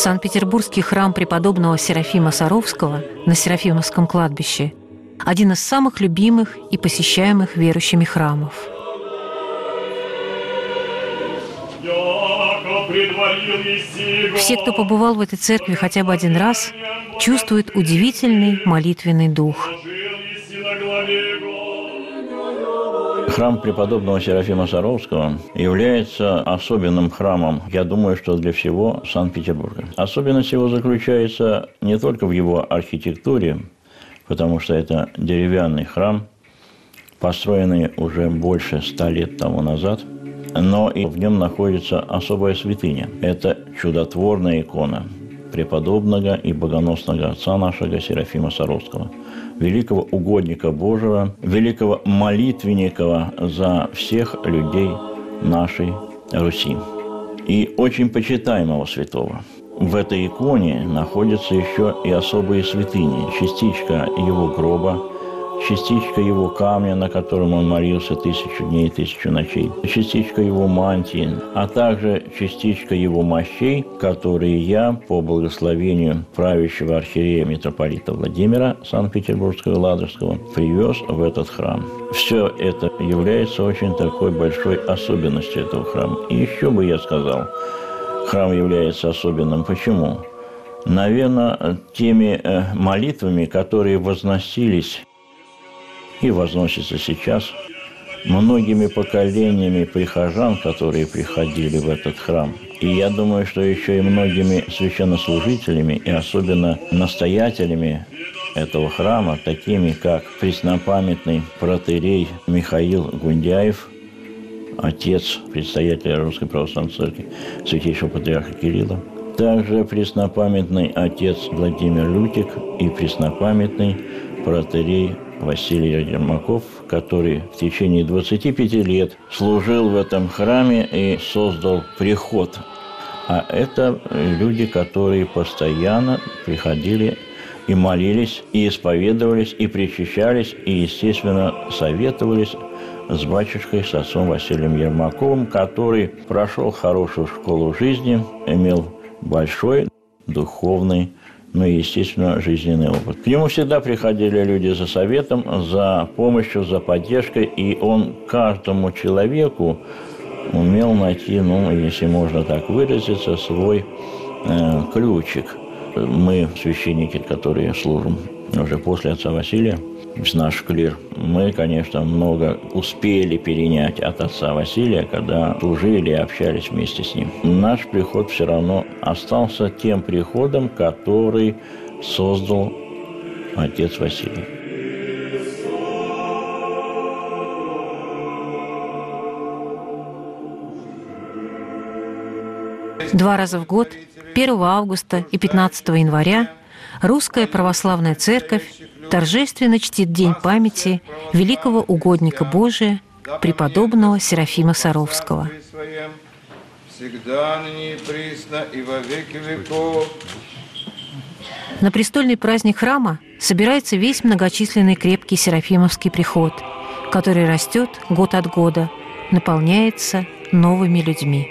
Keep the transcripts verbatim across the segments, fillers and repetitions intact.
Санкт-Петербургский храм преподобного Серафима Саровского на Серафимовском кладбище – один из самых любимых и посещаемых верующими храмов. Все, кто побывал в этой церкви хотя бы один раз, чувствуют удивительный молитвенный дух. Храм преподобного Серафима Саровского является особенным храмом, я думаю, что для всего Санкт-Петербурга. Особенность его заключается не только в его архитектуре, потому что это деревянный храм, построенный уже больше ста лет тому назад, но и в нем находится особая святыня. Это чудотворная икона преподобного и богоносного отца нашего Серафима Саровского, великого угодника Божьего, великого молитвенника за всех людей нашей Руси и очень почитаемого святого. В этой иконе находятся еще и особые святыни, частичка его гроба, частичка его камня, на котором он молился тысячу дней и тысячу ночей, частичка его мантии, а также частичка его мощей, которые я, по благословению правящего архиерея митрополита Владимира Санкт-Петербургского и Ладожского, привез в этот храм. Все это является очень такой большой особенностью этого храма. И еще бы я сказал, храм является особенным. Почему? Наверное, теми молитвами, которые возносились и возносится сейчас многими поколениями прихожан, которые приходили в этот храм. И я думаю, что еще и многими священнослужителями, и особенно настоятелями этого храма, такими как преснопамятный протоиерей Михаил Гундяев, отец предстоятеля Русской Православной Церкви, святейшего патриарха Кирилла, также преснопамятный отец Владимир Лютик и преснопамятный протоиерей Василий Ермаков, который в течение двадцати пяти лет служил в этом храме и создал приход. А это люди, которые постоянно приходили и молились, и исповедовались, и причащались, и, естественно, советовались с батюшкой, с отцом Василием Ермаковым, который прошел хорошую школу жизни, имел большой духовный, ну и, естественно, жизненный опыт. К нему всегда приходили люди за советом, за помощью, за поддержкой, и он каждому человеку умел найти, ну, если можно так выразиться, свой э, ключик. Мы, священники, которые служим уже после отца Василия, наш клир, мы, конечно, много успели перенять от отца Василия, когда служили и общались вместе с ним. Наш приход все равно остался тем приходом, который создал отец Василий. Два раза в год, первого августа и пятнадцатого января, Русская Православная Церковь торжественно чтит День памяти великого угодника Божия, преподобного Серафима Саровского. На престольный праздник храма собирается весь многочисленный крепкий Серафимовский приход, который растет год от года, наполняется новыми людьми.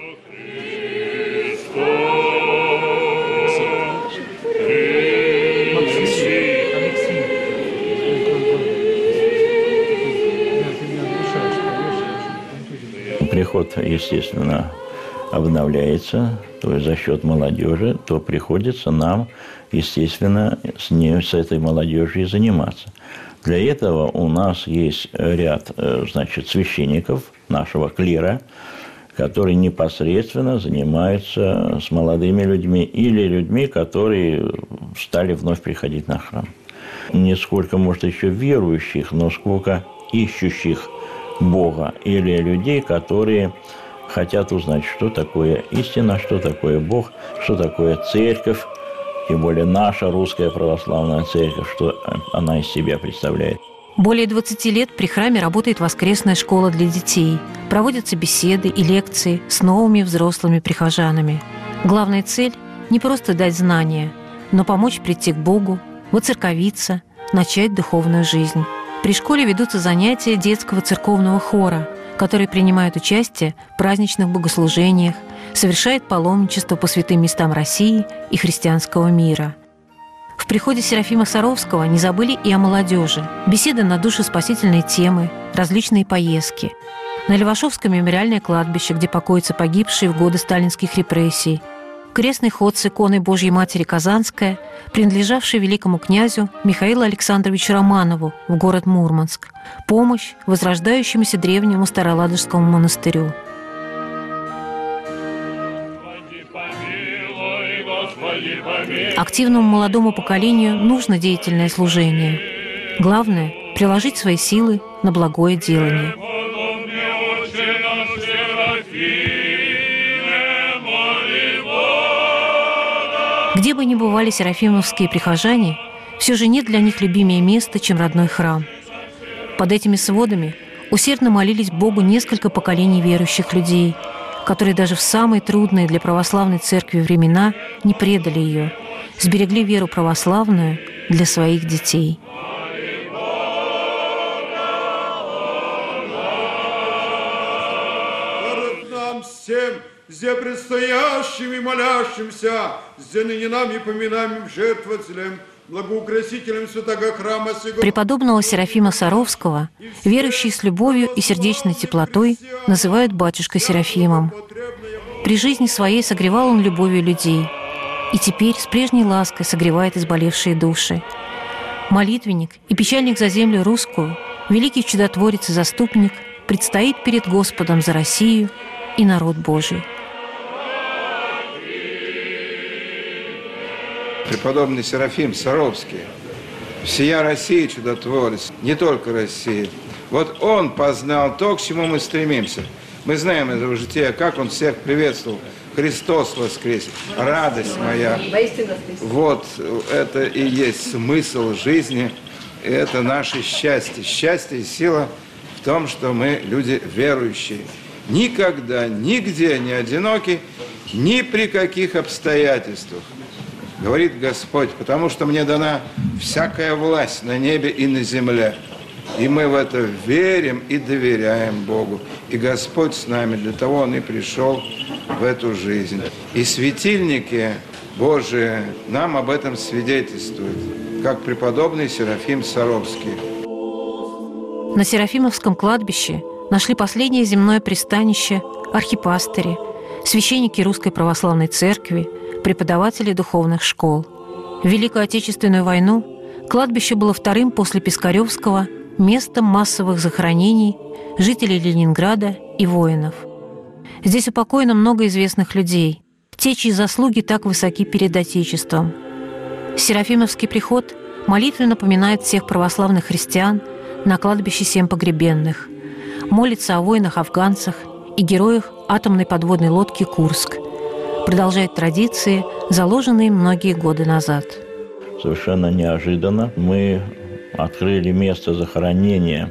Приход, естественно, обновляется, то есть за счет молодежи, то приходится нам, естественно, с, ней, с этой молодежью заниматься. Для этого у нас есть ряд, значит, священников нашего клира, которые непосредственно занимаются с молодыми людьми или людьми, которые стали вновь приходить на храм. Не сколько, может, еще верующих, но сколько ищущих Бога или людей, которые хотят узнать, что такое истина, что такое Бог, что такое церковь, тем более наша Русская Православная Церковь, что она из себя представляет. Более двадцати лет при храме работает воскресная школа для детей. Проводятся беседы и лекции с новыми взрослыми прихожанами. Главная цель – не просто дать знания, но помочь прийти к Богу, воцерковиться, начать духовную жизнь. При школе ведутся занятия детского церковного хора, которые принимают участие в праздничных богослужениях, совершает паломничество по святым местам России и христианского мира. В приходе Серафима Саровского не забыли и о молодежи. Беседы на душеспасительные темы, различные поездки. На Левашовское мемориальное кладбище, где покоятся погибшие в годы сталинских репрессий. Крестный ход с иконой Божьей Матери Казанская, принадлежавший великому князю Михаилу Александровичу Романову в город Мурманск. Помощь возрождающемуся древнему Староладожскому монастырю. Активному молодому поколению нужно деятельное служение. Главное – приложить свои силы на благое делание. Где бы ни бывали серафимовские прихожане, все же нет для них любимее места, чем родной храм. Под этими сводами усердно молились Богу несколько поколений верующих людей, которые даже в самые трудные для православной церкви времена не предали ее, сберегли веру православную для своих детей. Нам всем, где предстоящим и молящимся, где ныне нами поминаемым жертвователем, благоукрасителем святого храма сего. Преподобного Серафима Саровского верующие с любовью и сердечной теплотой называют батюшкой Серафимом. При жизни своей согревал он любовью людей, и теперь с прежней лаской согревает изболевшие души. Молитвенник и печальник за землю русскую, великий чудотворец и заступник, предстоит перед Господом за Россию и народ Божий. Преподобный Серафим Саровский, всея Россия чудотворец, не только Россия. Вот он познал то, к чему мы стремимся. Мы знаем из его жития, как он всех приветствовал. Христос воскрес, радость моя. Вот это и есть смысл жизни, и это наше счастье. Счастье и сила в том, что мы люди верующие. Никогда, нигде не одиноки, ни при каких обстоятельствах. Говорит Господь, потому что мне дана всякая власть на небе и на земле. И мы в это верим и доверяем Богу. И Господь с нами, для того Он и пришел в эту жизнь. И светильники Божии нам об этом свидетельствуют, как преподобный Серафим Саровский. На Серафимовском кладбище нашли последнее земное пристанище архипастыри, священники Русской Православной Церкви, преподаватели духовных школ. В Великую Отечественную войну кладбище было вторым после Пискаревского местом массовых захоронений жителей Ленинграда и воинов. Здесь упокоено много известных людей, те, чьи заслуги так высоки перед Отечеством. Серафимовский приход молитвенно напоминает всех православных христиан на кладбище семь погребенных, молится о воинах-афганцах и героях атомной подводной лодки «Курск», продолжает традиции, заложенные многие годы назад. Совершенно неожиданно мы открыли место захоронения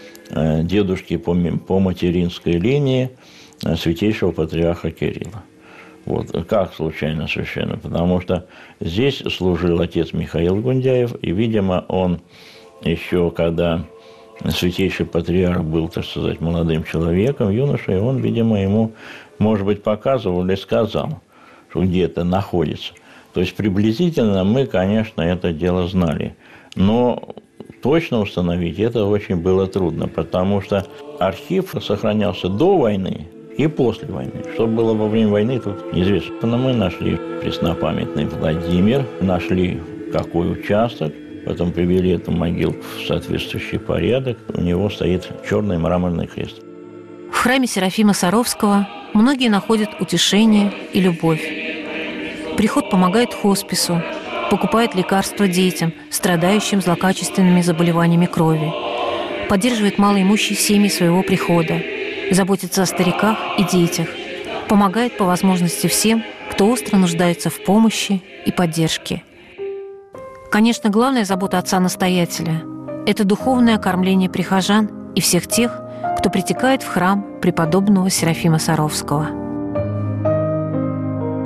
дедушки по, по материнской линии святейшего патриарха Кирилла. Вот. Как случайно совершенно? Потому что здесь служил отец Михаил Гундяев, и, видимо, он еще, когда святейший патриарх был, так сказать, молодым человеком, юношей, он, видимо, ему, может быть, показывал или сказал, что где это находится. То есть приблизительно мы, конечно, это дело знали. Но точно установить это очень было трудно, потому что архив сохранялся до войны и после войны. Что было во время войны, тут неизвестно. Но мы нашли преснопамятный Владимир, нашли какой участок, потом привели эту могилку в соответствующий порядок. У него стоит черный мраморный крест. В храме Серафима Саровского многие находят утешение и любовь. Приход помогает хоспису, покупает лекарства детям, страдающим злокачественными заболеваниями крови, поддерживает малоимущие семьи своего прихода, заботится о стариках и детях, помогает по возможности всем, кто остро нуждается в помощи и поддержке. Конечно, главная забота отца-настоятеля – это духовное окормление прихожан и всех тех, кто притекает в храм преподобного Серафима Саровского.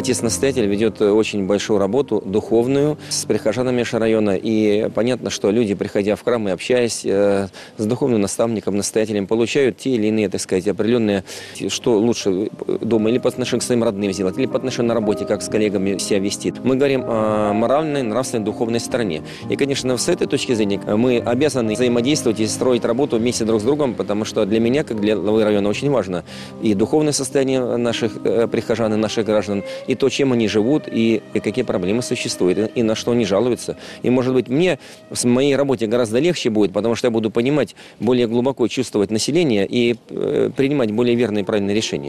отец-настоятель ведет очень большую работу духовную с прихожанами нашего района. И понятно, что люди, приходя в храм и общаясь с духовным наставником, настоятелем, получают те или иные, так сказать, определенные, что лучше дома или по отношению к своим родным сделать, или по отношению на работе, как с коллегами себя вести. Мы говорим о моральной, нравственной, духовной стороне. И, конечно, с этой точки зрения мы обязаны взаимодействовать и строить работу вместе друг с другом, потому что для меня, как для главы района, очень важно и духовное состояние наших прихожан и наших граждан, и то, чем они живут, и, и какие проблемы существуют, и, и на что они жалуются. И, может быть, мне в моей работе гораздо легче будет, потому что я буду понимать, более глубоко чувствовать население и э, принимать более верные и правильные решения.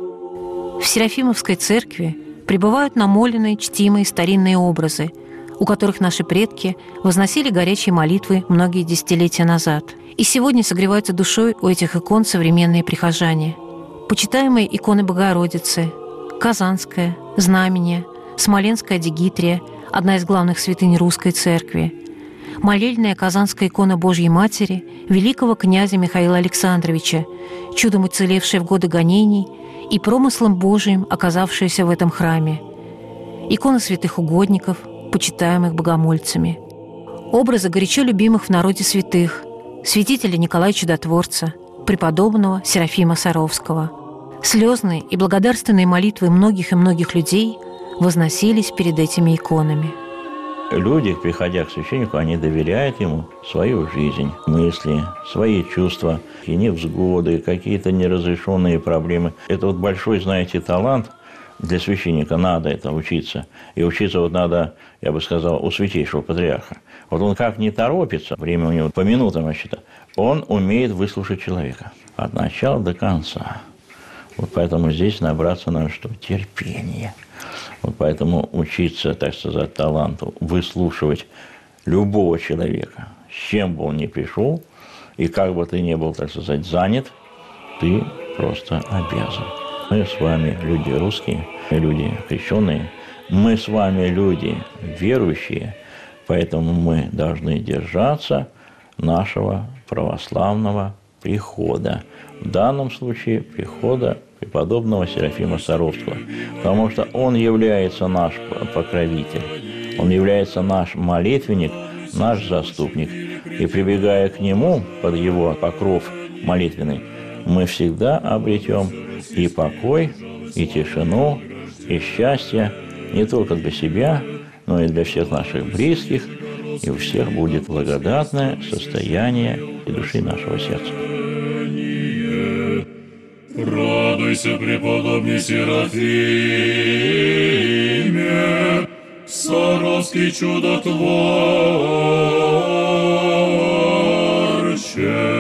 В Серафимовской церкви пребывают намоленные, чтимые старинные образы, у которых наши предки возносили горячие молитвы многие десятилетия назад. И сегодня согреваются душой у этих икон современные прихожане. Почитаемые иконы Богородицы, Казанская, Знамение, Смоленская Дигитрия, одна из главных святынь русской церкви, молельная Казанская икона Божьей Матери, великого князя Михаила Александровича, чудом уцелевшая в годы гонений и промыслом Божиим оказавшаяся в этом храме, иконы святых угодников, почитаемых богомольцами, образы горячо любимых в народе святых, святителя Николая Чудотворца, преподобного Серафима Саровского. Слезные и благодарственные молитвы многих и многих людей возносились перед этими иконами. Люди, приходя к священнику, они доверяют ему свою жизнь, мысли, свои чувства, и невзгоды, какие-то неразрешенные проблемы. Это вот большой, знаете, талант для священника, надо это учиться. И учиться вот надо, я бы сказал, у святейшего патриарха. Вот он как не торопится, время у него по минутам рассчитано, он умеет выслушать человека от начала до конца. Вот поэтому здесь набраться надо что? Терпение. Вот поэтому учиться, так сказать, таланту выслушивать любого человека, с чем бы он ни пришел, и как бы ты ни был, так сказать, занят, ты просто обязан. Мы с вами люди русские, люди крещенные, мы с вами люди верующие, поэтому мы должны держаться нашего православного прихода. В данном случае прихода преподобного Серафима Саровского, потому что он является наш покровитель, он является наш молитвенник, наш заступник. И прибегая к нему, под его покров молитвенный, мы всегда обретем и покой, и тишину, и счастье не только для себя, но и для всех наших близких, и у всех будет благодатное состояние и души нашего сердца. Радуйся, преподобный Серафиме, Саровский чудотворче.